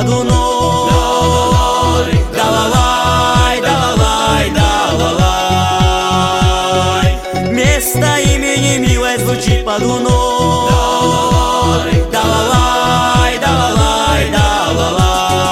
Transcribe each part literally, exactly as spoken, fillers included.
луной. Далалай, далалай, далалай. Место имени милое звучит под луной. Далалай, далалай, далалай.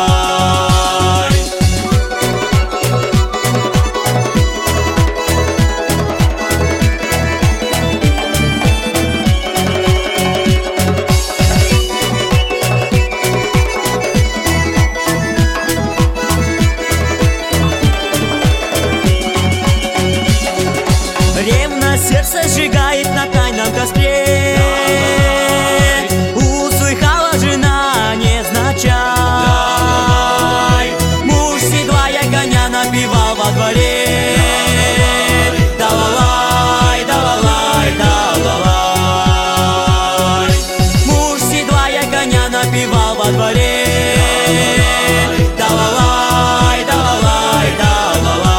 Сердце сжигает на тайном костре. Услыхала жена невзначай. Муж седлая коня напевал во дворе. Далалай, далалай, далалай. Муж седлая коня напевал во дворе. Далалай, далалай, далалай.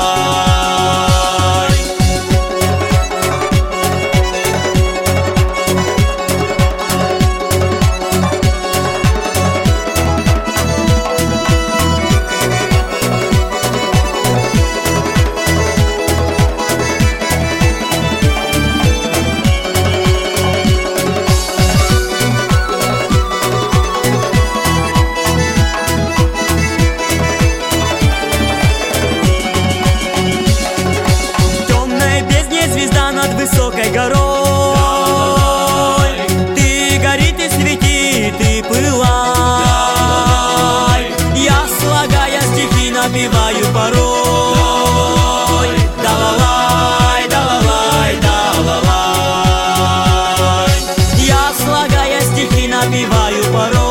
Над высокой горой ты горит и светит, и пылай. Я, слагая стихи, напеваю порой. Далалай, далалай, далалай. Я, слагая стихи, напеваю порой.